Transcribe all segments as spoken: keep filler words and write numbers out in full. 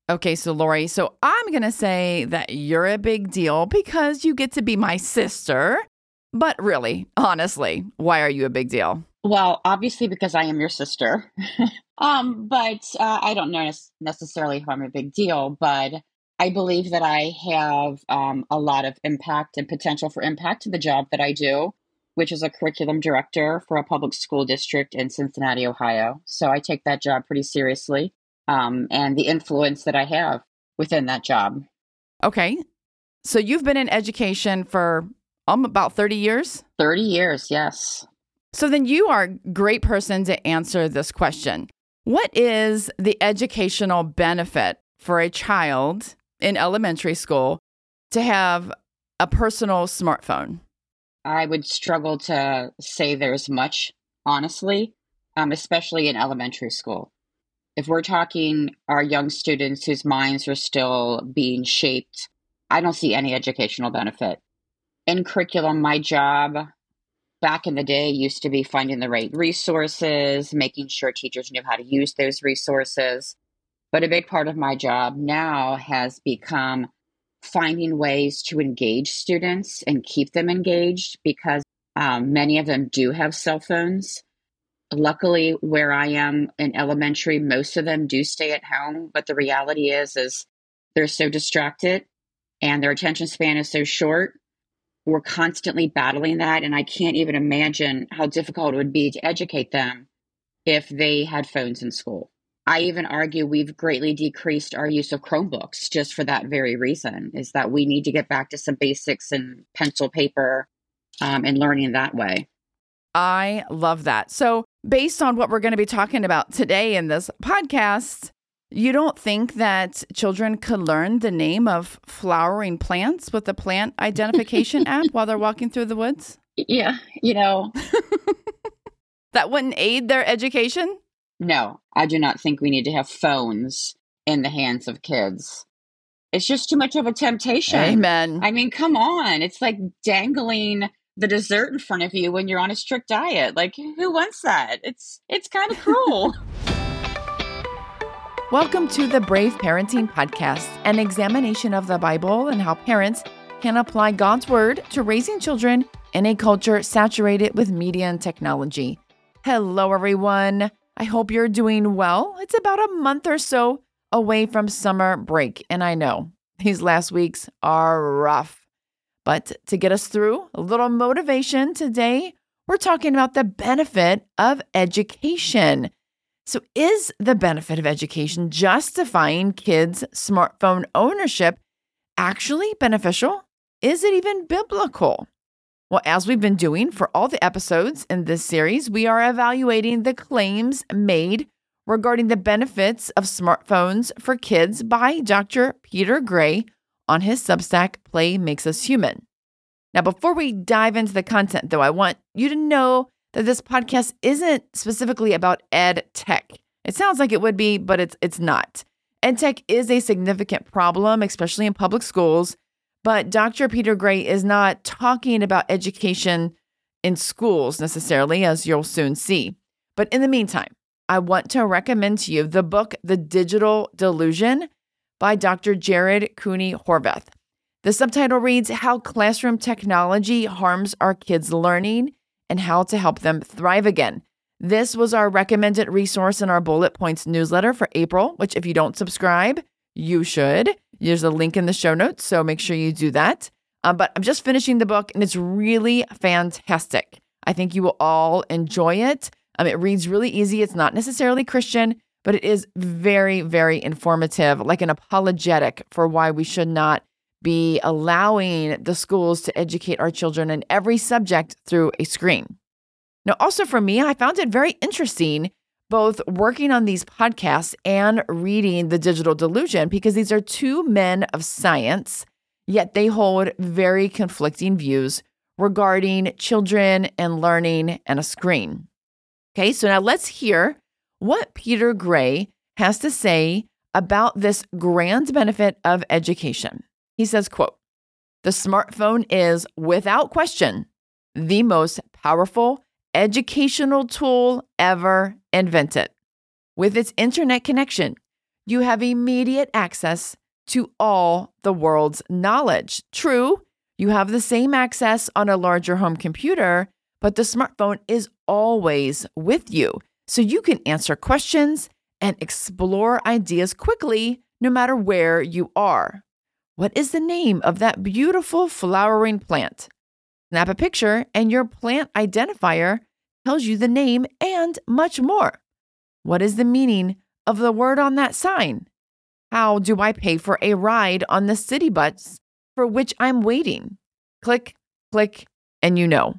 Okay, so Lori, so I'm going to say that you're a big deal because you get to be my sister. But really, honestly, why are you a big deal? Well, obviously because I am your sister. um, but uh, I don't know nec- necessarily if I'm a big deal, but I believe that I have um, a lot of impact and potential for impact to the job that I do, which is a curriculum director for a public school district in Cincinnati, Ohio. So I take that job pretty seriously, um, and the influence that I have within that job. Okay, so you've been in education for um, about thirty years? thirty years, yes. So then you are a great person to answer this question. What is the educational benefit for a child in elementary school to have a personal smartphone? I would struggle to say there's much, honestly, um, especially in elementary school. If we're talking our young students whose minds are still being shaped, I don't see any educational benefit. In curriculum, my job back in the day used to be finding the right resources, making sure teachers knew how to use those resources. But a big part of my job now has become finding ways to engage students and keep them engaged because um, many of them do have cell phones. Luckily, where I am in elementary, most of them do stay at home. But the reality is, is they're so distracted and their attention span is so short. We're constantly battling that. And I can't even imagine how difficult it would be to educate them if they had phones in school. I even argue we've greatly decreased our use of Chromebooks just for that very reason, is that we need to get back to some basics and pencil, paper, um, and learning that way. I love that. So based on what we're going to be talking about today in this podcast, you don't think that children could learn the name of flowering plants with the plant identification app while they're walking through the woods? Yeah, you know. That wouldn't aid their education? No, I do not think we need to have phones in the hands of kids. It's just too much of a temptation. Amen. I mean, come on. It's like dangling the dessert in front of you when you're on a strict diet. Like, who wants that? It's it's kind of cruel. Welcome to the Brave Parenting Podcast, an examination of the Bible and how parents can apply God's word to raising children in a culture saturated with media and technology. Hello, everyone. I hope you're doing well. It's about a month or so away from summer break, and I know these last weeks are rough. But to get us through, a little motivation today, we're talking about the benefit of education. So is the benefit of education justifying kids' smartphone ownership actually beneficial? Is it even biblical? Well, as we've been doing for all the episodes in this series, we are evaluating the claims made regarding the benefits of smartphones for kids by Doctor Peter Gray on his Substack, Play Makes Us Human. Now, before we dive into the content, though, I want you to know that this podcast isn't specifically about ed tech. It sounds like it would be, but it's it's not. Ed tech is a significant problem, especially in public schools. But Doctor Peter Gray is not talking about education in schools necessarily, as you'll soon see. But in the meantime, I want to recommend to you the book, The Digital Delusion by Doctor Jared Cooney Horvath. The subtitle reads, How Classroom Technology Harms Our Kids' Learning and How to Help Them Thrive Again. This was our recommended resource in our Bullet Points newsletter for April, which if you don't subscribe, you should. There's a link in the show notes, so make sure you do that. Um, but I'm just finishing the book, and it's really fantastic. I think you will all enjoy it. Um, it reads really easy. It's not necessarily Christian, but it is very, very informative, like an apologetic for why we should not be allowing the schools to educate our children in every subject through a screen. Now, also for me, I found it very interesting both working on these podcasts and reading The Digital Delusion, because these are two men of science, yet they hold very conflicting views regarding children and learning and a screen. Okay, so now let's hear what Peter Gray has to say about this grand benefit of education. He says, quote, "The smartphone is, without question, the most powerful educational tool ever invented. With its internet connection, you have immediate access to all the world's knowledge. True, you have the same access on a larger home computer, but the smartphone is always with you. So you can answer questions and explore ideas quickly, no matter where you are. What is the name of that beautiful flowering plant? Snap a picture and your plant identifier tells you the name and much more. What is the meaning of the word on that sign? How do I pay for a ride on the city bus for which I'm waiting? Click, click, and you know.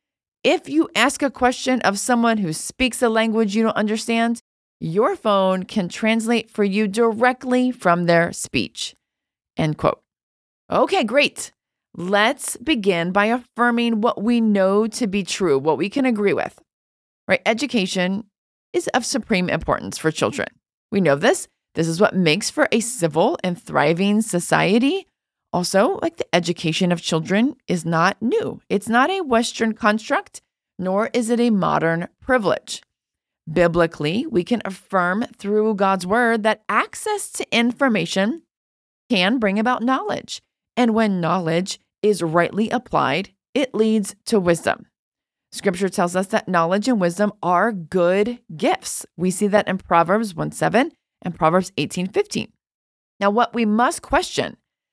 If you ask a question of someone who speaks a language you don't understand, your phone can translate for you directly from their speech. End quote. Okay, great. Let's begin by affirming what we know to be true, what we can agree with. Right? Education is of supreme importance for children. We know this. This is what makes for a civil and thriving society. Also, like the education of children is not new. It's not a Western construct, nor is it a modern privilege. Biblically, we can affirm through God's word that access to information can bring about knowledge. And when knowledge is rightly applied, it leads to wisdom. Scripture tells us that knowledge and wisdom are good gifts. We see that in Proverbs one seven and Proverbs eighteen fifteen. Now, what we must question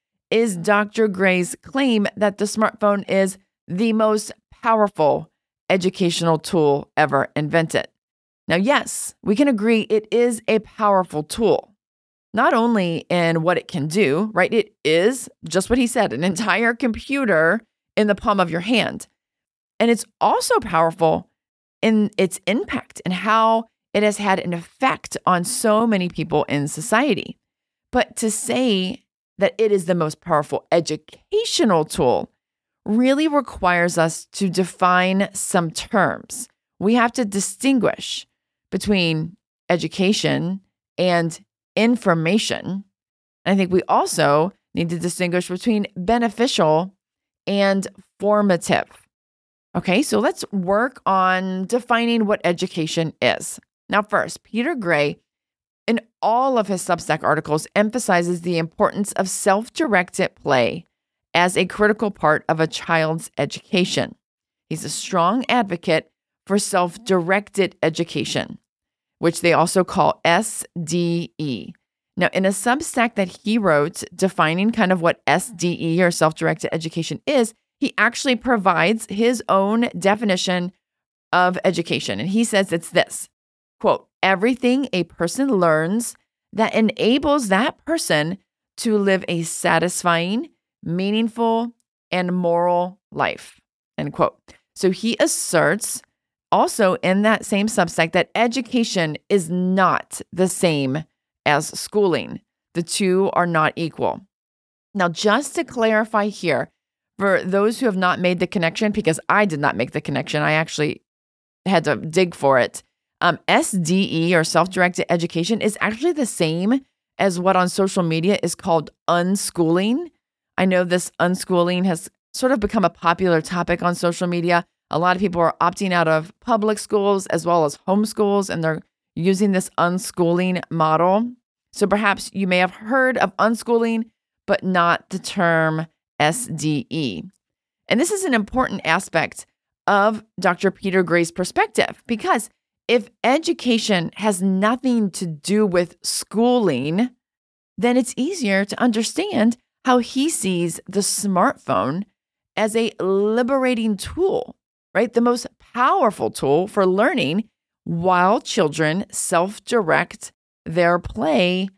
is Doctor Gray's claim that the smartphone is the most powerful educational tool ever invented. Now, yes, we can agree it is a powerful tool, not only in what it can do, right? It is just what he said, an entire computer in the palm of your hand. And it's also powerful in its impact and how it has had an effect on so many people in society. But to say that it is the most powerful educational tool really requires us to define some terms. We have to distinguish between education and information. And I think we also need to distinguish between beneficial and formative. Okay, so let's work on defining what education is. Now, first, Peter Gray, in all of his Substack articles, emphasizes the importance of self-directed play as a critical part of a child's education. He's a strong advocate for self-directed education, which they also call S D E. Now, in a Substack that he wrote defining kind of what S D E or self-directed education is, he actually provides his own definition of education. And he says it's this, quote, everything a person learns that enables that person to live a satisfying, meaningful, and moral life, end quote. So he asserts also in that same Substack that education is not the same as schooling. The two are not equal. Now, just to clarify here, for those who have not made the connection, because I did not make the connection, I actually had to dig for it. Um, S D E or self-directed education is actually the same as what on social media is called unschooling. I know this unschooling has sort of become a popular topic on social media. A lot of people are opting out of public schools as well as homeschools, and they're using this unschooling model. So perhaps you may have heard of unschooling, but not the term S D E. And this is an important aspect of Doctor Peter Gray's perspective, because if education has nothing to do with schooling, then it's easier to understand how he sees the smartphone as a liberating tool, right? The most powerful tool for learning while children self-direct their play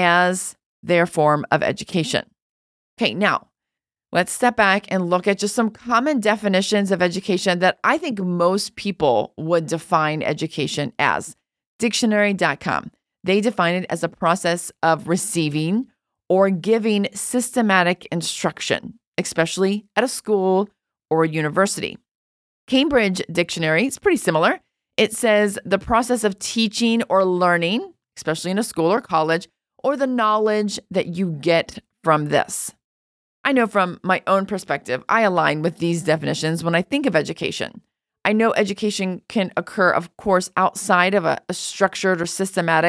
as their form of education. Okay, now let's step back and look at just some common definitions of education that I think most people would define education as. Dictionary dot com. They define it as a process of receiving or giving systematic instruction, especially at a school or a university. Cambridge Dictionary is pretty similar. It says the process of teaching or learning, especially in a school or college, or the knowledge that you get from this. I know from my own perspective, I align with these definitions when I think of education. I know education can occur, of course, outside of a, a structured or systematic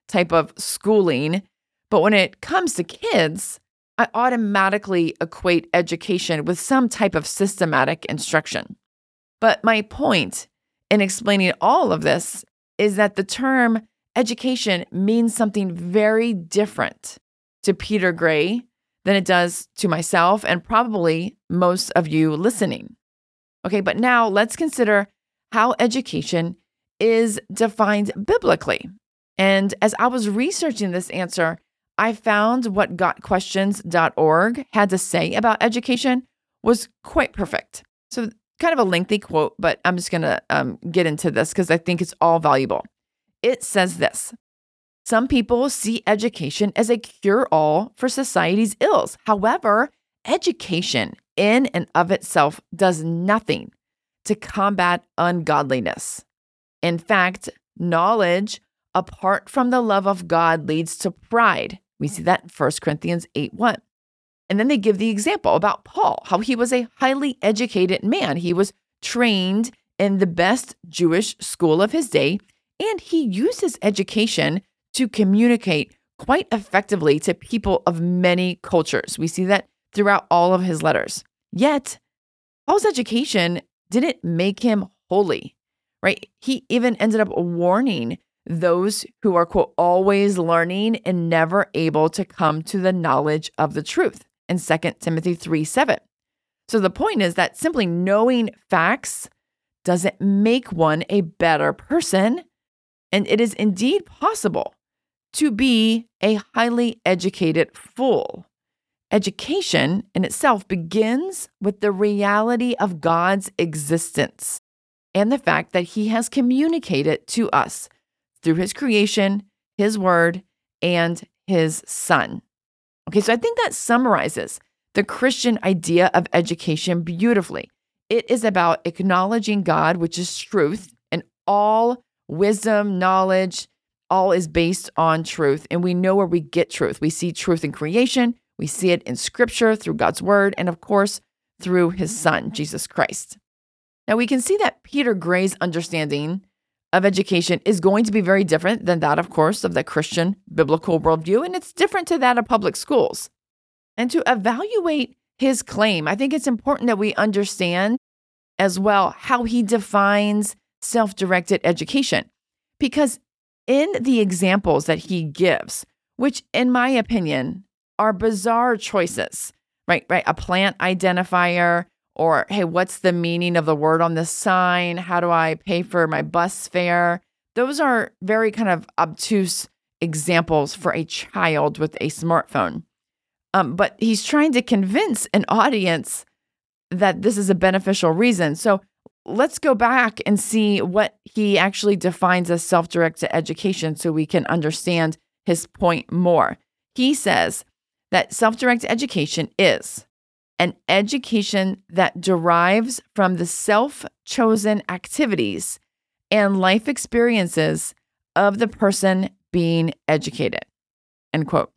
type of schooling. But when it comes to kids, I automatically equate education with some type of systematic instruction. But my point in explaining all of this is that the term education means something very different to Peter Gray than it does to myself and probably most of you listening. Okay, but now let's consider how education is defined biblically. And as I was researching this answer, I found what got questions dot org had to say about education was quite perfect. So kind of a lengthy quote, but I'm just going to um, get into this because I think it's all valuable. It says this: some people see education as a cure-all for society's ills. However, education in and of itself does nothing to combat ungodliness. In fact, knowledge apart from the love of God leads to pride. We see that in First Corinthians eight one. And then they give the example about Paul, how he was a highly educated man. He was trained in the best Jewish school of his day, and he used his education to communicate quite effectively to people of many cultures. We see that throughout all of his letters. Yet, Paul's education didn't make him holy, right? He even ended up warning those who are, quote, always learning and never able to come to the knowledge of the truth in Second Timothy three seven. So the point is that simply knowing facts doesn't make one a better person, and it is indeed possible to be a highly educated fool. Education in itself begins with the reality of God's existence and the fact that He has communicated to us through His creation, His word, and His Son. Okay, so I think that summarizes the Christian idea of education beautifully. It is about acknowledging God, which is truth, and all wisdom, knowledge, all is based on truth. And we know where we get truth. We see truth in creation. We see it in Scripture through God's word, and of course, through His Son, Jesus Christ. Now, we can see that Peter Gray's understanding of education is going to be very different than that, of course, of the Christian biblical worldview, and it's different to that of public schools. And to evaluate his claim, I think it's important that we understand as well how he defines self-directed education. Because in the examples that he gives, which in my opinion are bizarre choices, right? Right, a plant identifier, or, hey, what's the meaning of the word on this sign? How do I pay for my bus fare? Those are very kind of obtuse examples for a child with a smartphone. Um, but he's trying to convince an audience that this is a beneficial reason. So let's go back and see what he actually defines as self-directed education so we can understand his point more. He says that self-directed education is an education that derives from the self-chosen activities and life experiences of the person being educated, end quote.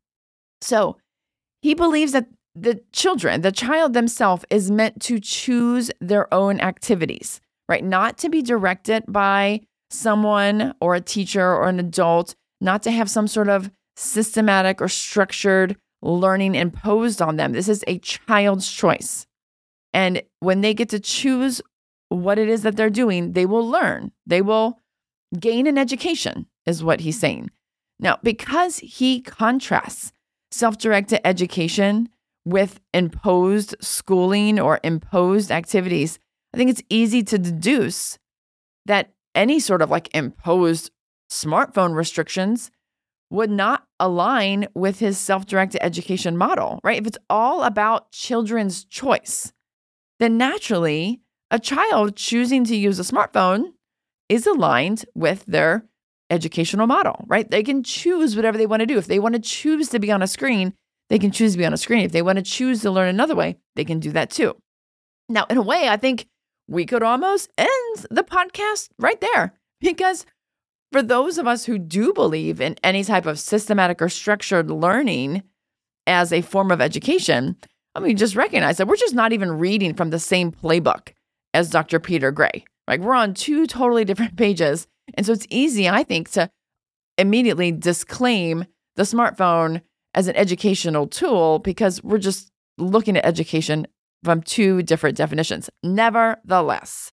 So he believes that the children, the child themselves is meant to choose their own activities, right? Not to be directed by someone or a teacher or an adult, not to have some sort of systematic or structured learning imposed on them. This is a child's choice. And when they get to choose what it is that they're doing, they will learn. They will gain an education, is what he's saying. Now, because he contrasts self-directed education with imposed schooling or imposed activities, I think it's easy to deduce that any sort of like imposed smartphone restrictions would not align with his self-directed education model, right? If it's all about children's choice, then naturally a child choosing to use a smartphone is aligned with their educational model, right? They can choose whatever they want to do. If they want to choose to be on a screen, they can choose to be on a screen. If they want to choose to learn another way, they can do that too. Now, in a way, I think we could almost end the podcast right there, because for those of us who do believe in any type of systematic or structured learning as a form of education, I mean, just recognize that we're just not even reading from the same playbook as Doctor Peter Gray. Like, we're on two totally different pages. And so it's easy, I think, to immediately disclaim the smartphone as an educational tool because we're just looking at education from two different definitions. Nevertheless,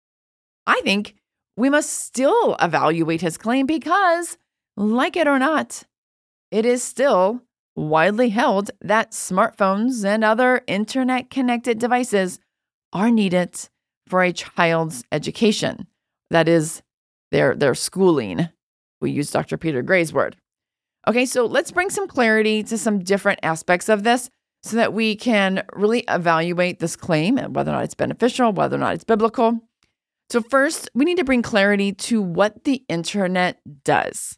I think we must still evaluate his claim because, like it or not, it is still widely held that smartphones and other internet-connected devices are needed for a child's education. That is, their, their schooling. We use Doctor Peter Gray's word. Okay, so let's bring some clarity to some different aspects of this so that we can really evaluate this claim and whether or not it's beneficial, whether or not it's biblical. So first, we need to bring clarity to what the internet does.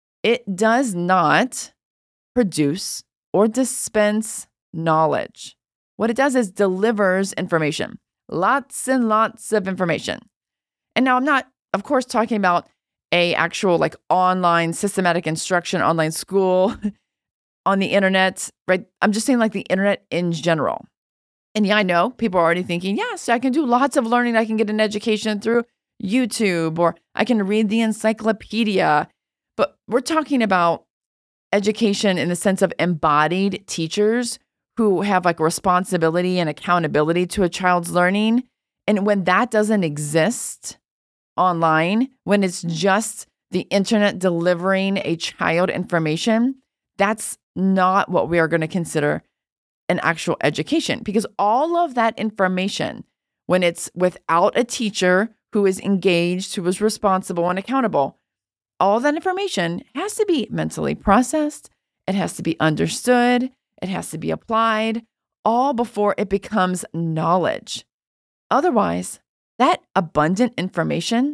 It does not produce or dispense knowledge. What it does is delivers information, lots and lots of information. And now I'm not, of course, talking about a actual like online systematic instruction, online school on the internet, right? I'm just saying like the internet in general. And yeah, I know people are already thinking, yes, I can do lots of learning. I can get an education through YouTube or I can read the encyclopedia. But we're talking about education in the sense of embodied teachers who have like responsibility and accountability to a child's learning. And when that doesn't exist online, when it's just the internet delivering a child information, that's not what we are going to consider an actual education, because all of that information, when it's without a teacher who is engaged, who is responsible and accountable, all that information has to be mentally processed. It has to be understood. It has to be applied, all before it becomes knowledge. Otherwise, that abundant information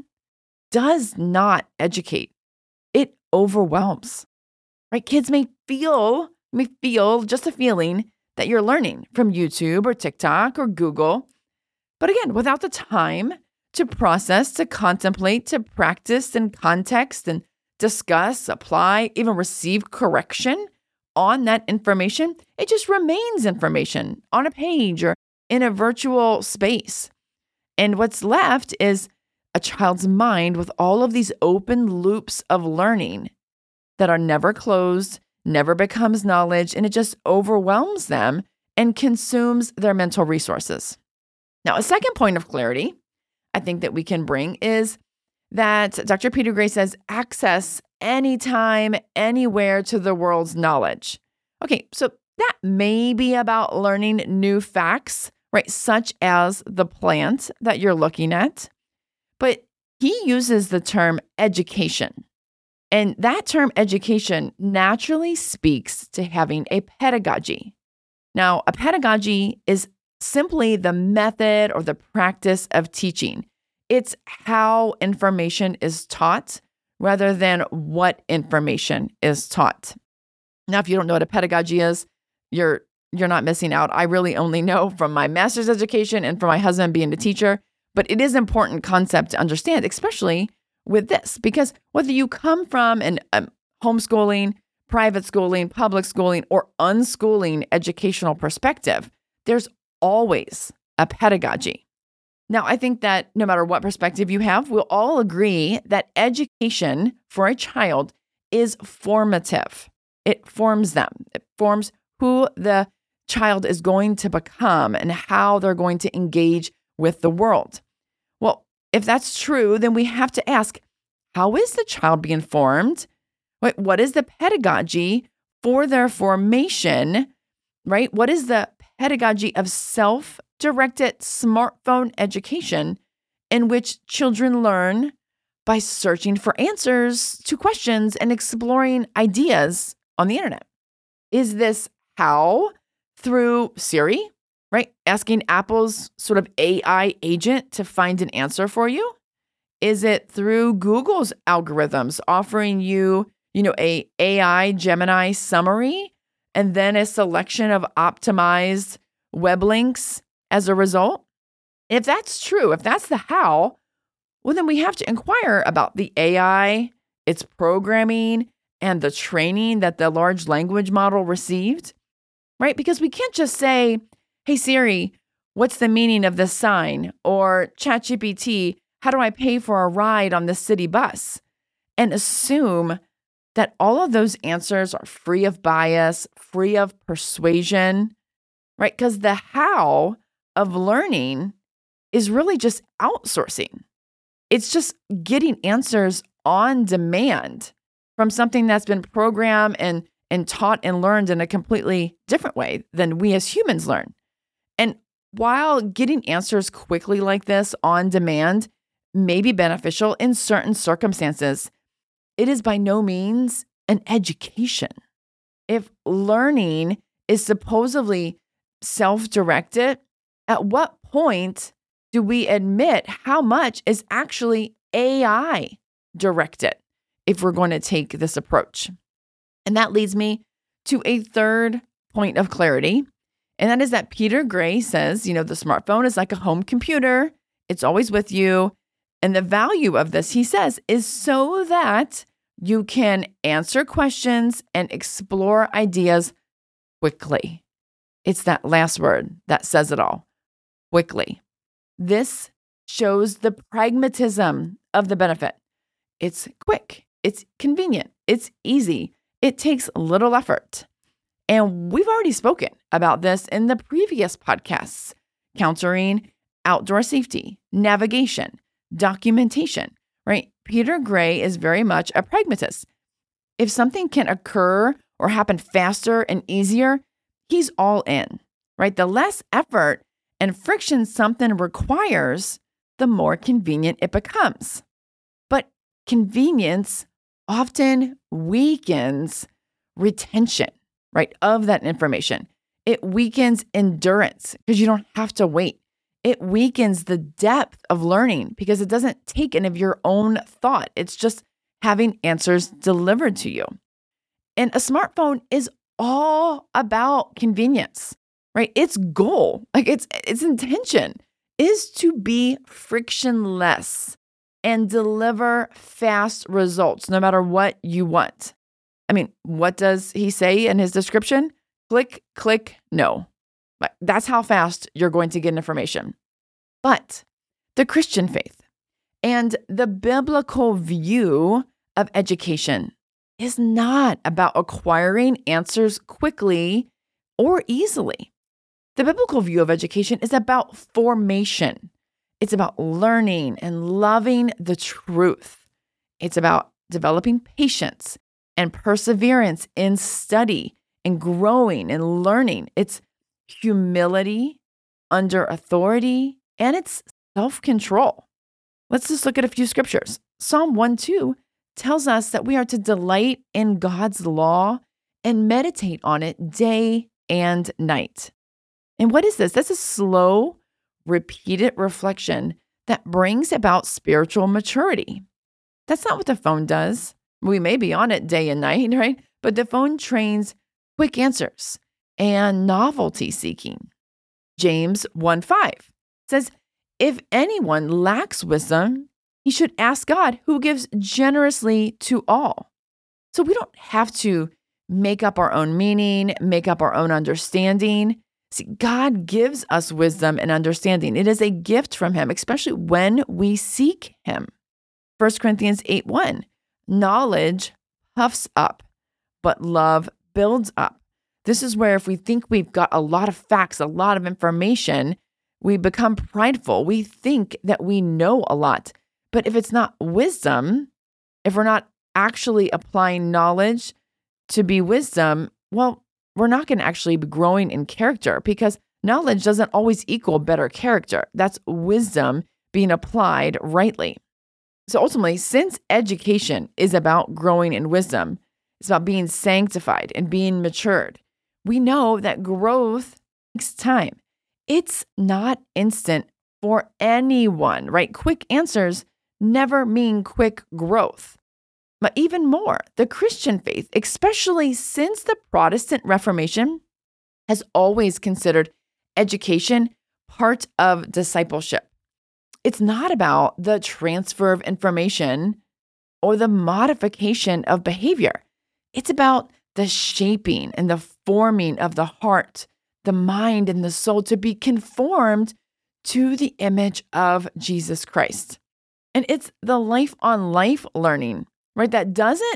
does not educate. It overwhelms, right? Kids may feel, may feel just a feeling that you're learning from YouTube or TikTok or Google. But again, without the time to process, to contemplate, to practice in context and discuss, apply, even receive correction on that information, it just remains information on a page or in a virtual space. And what's left is a child's mind with all of these open loops of learning that are never closed, never becomes knowledge, and it just overwhelms them and consumes their mental resources. Now, a second point of clarity I think that we can bring is that Doctor Peter Gray says access anytime, anywhere to the world's knowledge. Okay, so that may be about learning new facts, right? Such as the plant that you're looking at. But he uses the term education. And that term education naturally speaks to having a pedagogy. Now, a pedagogy is simply the method or the practice of teaching. It's how information is taught rather than what information is taught. Now, if you don't know what a pedagogy is, you're you're not missing out. I really only know from my master's education and from my husband being a teacher, but it is an important concept to understand, especially with this, because whether you come from an um, homeschooling, private schooling, public schooling, or unschooling educational perspective, there's always a pedagogy. Now, I think that no matter what perspective you have, we'll all agree that education for a child is formative. It forms them. It forms who the child is going to become and how they're going to engage with the world. Well, if that's true, then we have to ask, how is the child being formed? What, what is the pedagogy for their formation, right? What is the pedagogy of self-directed smartphone education in which children learn by searching for answers to questions and exploring ideas on the internet? Is this how? Through Siri, right? Asking Apple's sort of A I agent to find an answer for you? Is it through Google's algorithms offering you, you know, a AI Gemini summary and then a selection of optimized web links as a result? If that's true, if that's the how, well, then we have to inquire about the A I, its programming, and the training that the large language model received, right? Because we can't just say, hey, Siri, what's the meaning of this sign? Or ChatGPT, how do I pay for a ride on the city bus? And assume that all of those answers are free of bias, free of persuasion, right? Because the how of learning is really just outsourcing. It's just getting answers on demand from something that's been programmed and, and taught and learned in a completely different way than we as humans learn. And while getting answers quickly like this on demand may be beneficial in certain circumstances, it is by no means an education. If learning is supposedly self-directed, at what point do we admit how much is actually A I directed if we're going to take this approach? And that leads me to a third point of clarity. And that is that Peter Gray says, you know, the smartphone is like a home computer. It's always with you. And the value of this, he says, is so that you can answer questions and explore ideas quickly. It's that last word that says it all, quickly. This shows the pragmatism of the benefit. It's quick, it's convenient, it's easy, it takes little effort. And we've already spoken about this in the previous podcasts, countering outdoor safety, navigation, documentation, right? Peter Gray is very much a pragmatist. If something can occur or happen faster and easier, he's all in, right? The less effort and friction something requires, the more convenient it becomes. But convenience often weakens retention, right, of that information. It weakens endurance because you don't have to wait. It weakens the depth of learning because it doesn't take any of your own thought. It's just having answers delivered to you. And a smartphone is all about convenience, right? Its goal, like its its intention is to be frictionless and deliver fast results no matter what you want. I mean, what does he say in his description? Click, click, no. That's how fast you're going to get information. But the Christian faith and the biblical view of education is not about acquiring answers quickly or easily. The biblical view of education is about formation. It's about learning and loving the truth. It's about developing patience and perseverance in study and growing and learning. It's humility under authority, and it's self-control. Let's just look at a few scriptures. Psalm one two tells us that we are to delight in God's law and meditate on it day and night. And what is this? That's a slow, repeated reflection that brings about spiritual maturity. That's not what the phone does. We may be on it day and night, right? But the phone trains quick answers and novelty seeking. James one five says, if anyone lacks wisdom, he should ask God, who gives generously to all. So we don't have to make up our own meaning, make up our own understanding. See, God gives us wisdom and understanding. It is a gift from him, especially when we seek him. First Corinthians eight one, knowledge puffs up, but love builds up. This is where if we think we've got a lot of facts, a lot of information, we become prideful. We think that we know a lot. But if it's not wisdom, if we're not actually applying knowledge to be wisdom, well, we're not going to actually be growing in character because knowledge doesn't always equal better character. That's wisdom being applied rightly. So ultimately, since education is about growing in wisdom, it's about being sanctified and being matured, we know that growth takes time. It's not instant for anyone, right? Quick answers never mean quick growth. But even more, the Christian faith, especially since the Protestant Reformation, has always considered education part of discipleship. It's not about the transfer of information or the modification of behavior. It's about the shaping and the forming of the heart, the mind, and the soul to be conformed to the image of Jesus Christ. And it's the life on life learning, right? That doesn't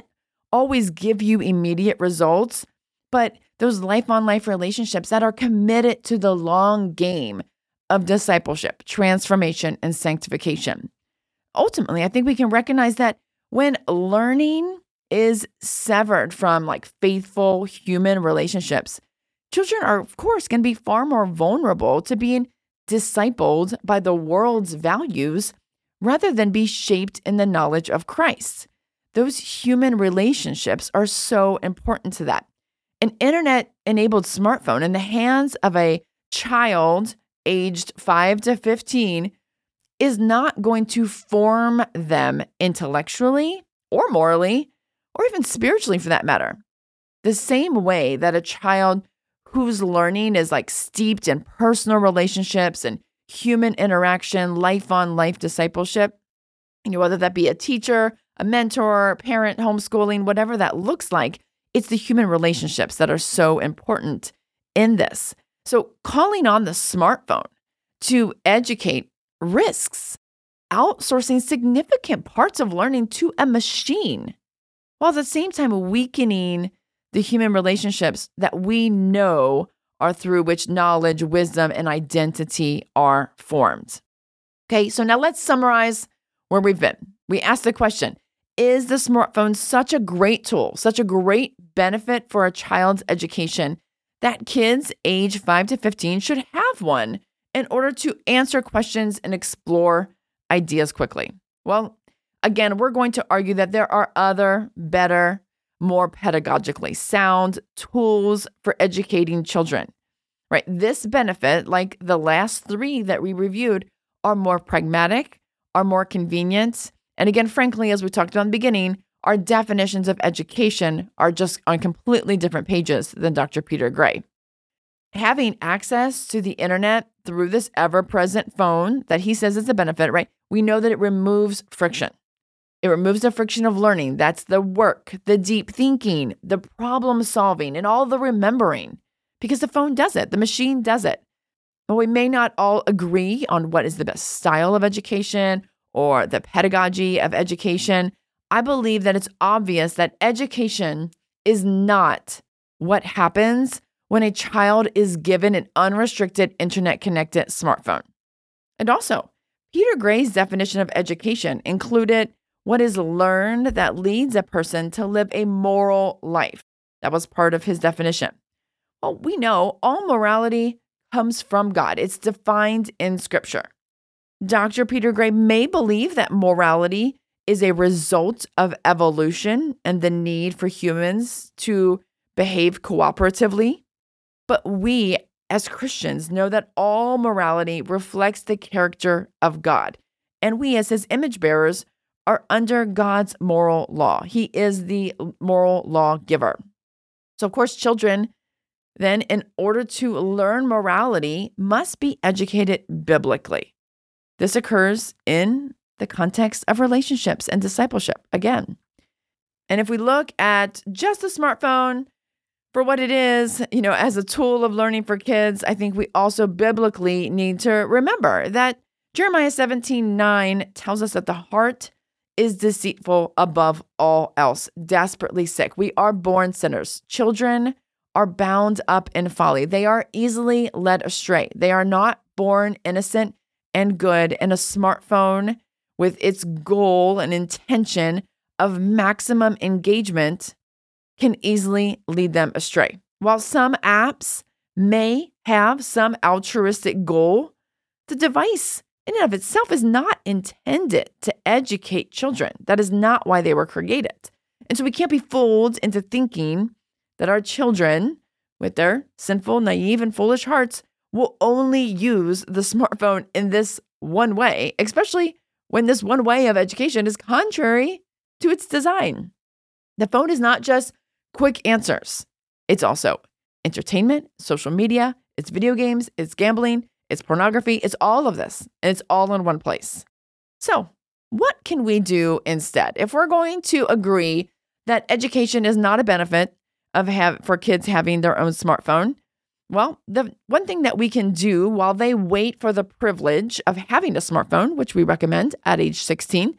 always give you immediate results, but those life-on-life relationships that are committed to the long game of discipleship, transformation, and sanctification. Ultimately, I think we can recognize that when learning is severed from like faithful human relationships, children are, of course, going to be far more vulnerable to being discipled by the world's values rather than be shaped in the knowledge of Christ. Those human relationships are so important to that. An internet-enabled smartphone in the hands of a child aged five to fifteen is not going to form them intellectually or morally, or even spiritually for that matter. The same way that a child whose learning is like steeped in personal relationships and human interaction, life-on-life discipleship, you know, whether that be a teacher, a mentor, parent, homeschooling, whatever that looks like, it's the human relationships that are so important in this. So calling on the smartphone to educate risks outsourcing significant parts of learning to a machine, while at the same time weakening the human relationships that we know are through which knowledge, wisdom, and identity are formed. Okay, so now let's summarize where we've been. We asked the question, is the smartphone such a great tool, such a great benefit for a child's education that kids age five to fifteen should have one in order to answer questions and explore ideas quickly? Well, again, we're going to argue that there are other, better, more pedagogically sound tools for educating children, right? This benefit, like the last three that we reviewed, are more pragmatic, are more convenient. And again, frankly, as we talked about in the beginning, our definitions of education are just on completely different pages than Doctor Peter Gray. Having access to the internet through this ever-present phone that he says is a benefit, right? We know that it removes friction. It removes the friction of learning. That's the work, the deep thinking, the problem solving, and all the remembering, because the phone does it. The machine does it. But we may not all agree on what is the best style of education or the pedagogy of education. I believe that it's obvious that education is not what happens when a child is given an unrestricted internet-connected smartphone. And also, Peter Gray's definition of education included what is learned that leads a person to live a moral life. That was part of his definition. Well, we know all morality comes from God. It's defined in Scripture. Doctor Peter Gray may believe that morality is a result of evolution and the need for humans to behave cooperatively. But we, as Christians, know that all morality reflects the character of God. And we, as his image bearers, are under God's moral law. He is the moral law giver. So, of course, children, then, in order to learn morality, must be educated biblically. This occurs in the context of relationships and discipleship, again. And if we look at just the smartphone for what it is, you know, as a tool of learning for kids, I think we also biblically need to remember that Jeremiah seventeen nine tells us that the heart is deceitful above all else, desperately sick. We are born sinners. Children are bound up in folly. They are easily led astray. They are not born innocent and good, and a smartphone with its goal and intention of maximum engagement can easily lead them astray. While some apps may have some altruistic goal, the device in and of itself is not intended to educate children. That is not why they were created. And so we can't be fooled into thinking that our children, with their sinful, naive, and foolish hearts, will only use the smartphone in this one way, especially when this one way of education is contrary to its design. The phone is not just quick answers. It's also entertainment, social media, it's video games, it's gambling, it's pornography, it's all of this, and it's all in one place. So what can we do instead? If we're going to agree that education is not a benefit of have, for kids having their own smartphone, well, the one thing that we can do while they wait for the privilege of having a smartphone, which we recommend at age sixteen,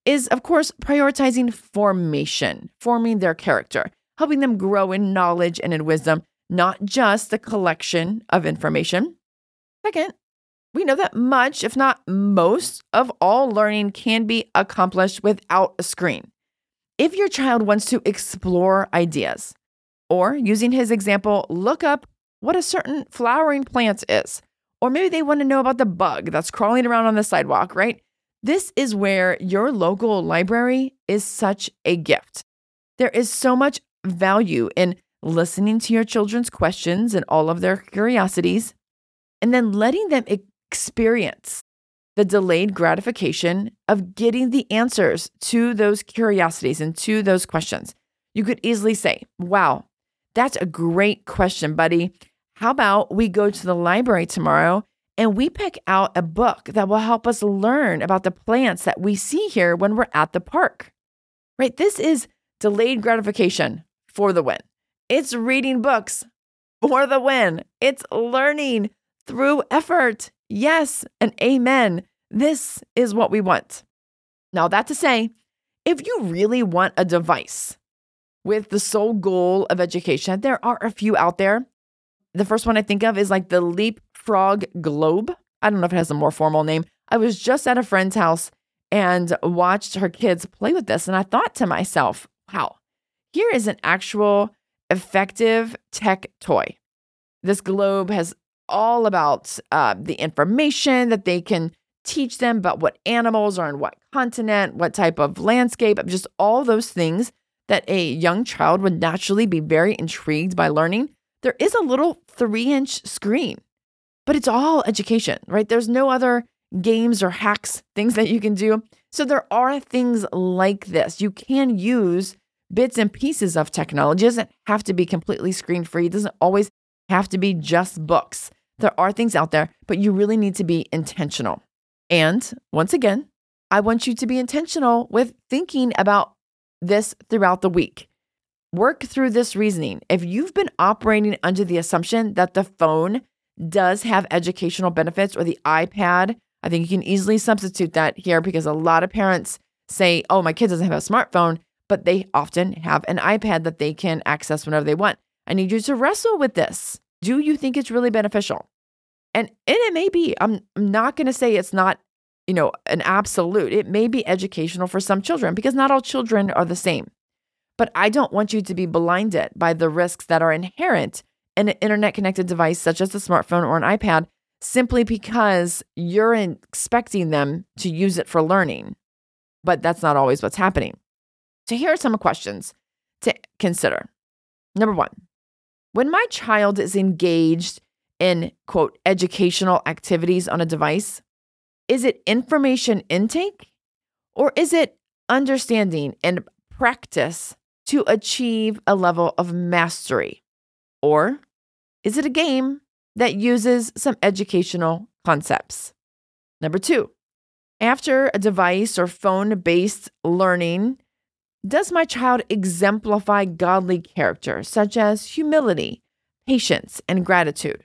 is, of course, prioritizing formation, forming their character, helping them grow in knowledge and in wisdom, not just the collection of information. Second, we know that much, if not most, of all learning can be accomplished without a screen. If your child wants to explore ideas, or using his example, look up what a certain flowering plant is, or maybe they want to know about the bug that's crawling around on the sidewalk, right? This is where your local library is such a gift. There is so much value in listening to your children's questions and all of their curiosities, and then letting them experience the delayed gratification of getting the answers to those curiosities and to those questions. You could easily say, wow, that's a great question, buddy. How about we go to the library tomorrow and we pick out a book that will help us learn about the plants that we see here when we're at the park, right? This is delayed gratification for the win. It's reading books for the win. It's learning through effort. Yes, and amen. This is what we want. Now, that to say, if you really want a device with the sole goal of education, there are a few out there. The first one I think of is like the Leapfrog Globe. I don't know if it has a more formal name. I was just at a friend's house and watched her kids play with this. And I thought to myself, wow, here is an actual effective tech toy. This globe has all about uh, the information that they can teach them about what animals are on what continent, what type of landscape, just all those things that a young child would naturally be very intrigued by learning. There is a little three-inch screen, but it's all education, right? There's no other games or hacks, things that you can do. So there are things like this. You can use bits and pieces of technology. It doesn't have to be completely screen-free. It doesn't always have to be just books. There are things out there, but you really need to be intentional. And once again, I want you to be intentional with thinking about this throughout the week. Work through this reasoning. If you've been operating under the assumption that the phone does have educational benefits or the iPad, I think you can easily substitute that here because a lot of parents say, oh, my kid doesn't have a smartphone, but they often have an iPad that they can access whenever they want. I need you to wrestle with this. Do you think it's really beneficial? And, and it may be. I'm, I'm not going to say it's not, you know, an absolute. It may be educational for some children because not all children are the same. But I don't want you to be blinded by the risks that are inherent in an internet-connected device such as a smartphone or an iPad simply because you're expecting them to use it for learning. But that's not always what's happening. So here are some questions to consider. Number one, when my child is engaged in, quote, educational activities on a device, is it information intake or is it understanding and practice to achieve a level of mastery? Or is it a game that uses some educational concepts? Number two, after a device or phone-based learning, does my child exemplify godly character such as humility, patience, and gratitude?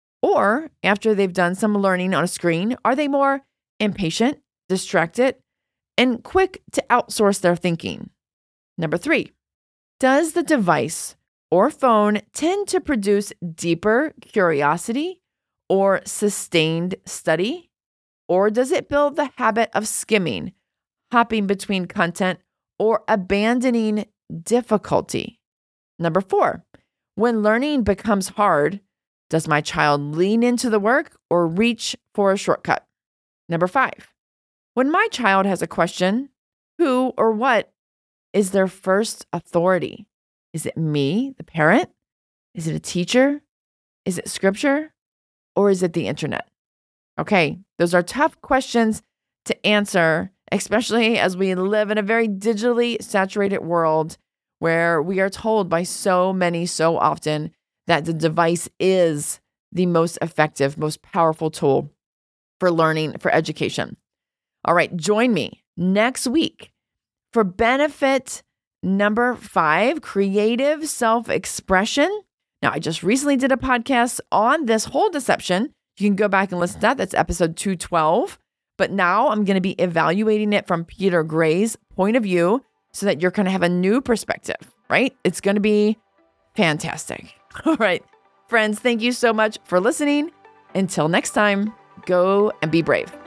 Or after they've done some learning on a screen, are they more impatient, distracted, and quick to outsource their thinking? Number three, does the device or phone tend to produce deeper curiosity or sustained study? Or does it build the habit of skimming, hopping between content, or abandoning difficulty? Number four, when learning becomes hard, does my child lean into the work or reach for a shortcut? Number five, when my child has a question, who or what is their first authority? Is it me, the parent? Is it a teacher? Is it scripture? Or is it the internet? Okay, those are tough questions to answer, especially as we live in a very digitally saturated world where we are told by so many so often that the device is the most effective, most powerful tool for learning, for education. All right, join me next week for benefit number five, creative self-expression. Now, I just recently did a podcast on this whole deception. You can go back and listen to that. That's episode two twelve. But now I'm going to be evaluating it from Peter Gray's point of view so that you're going to have a new perspective, right? It's going to be fantastic. All right, friends, thank you so much for listening. Until next time, go and be brave.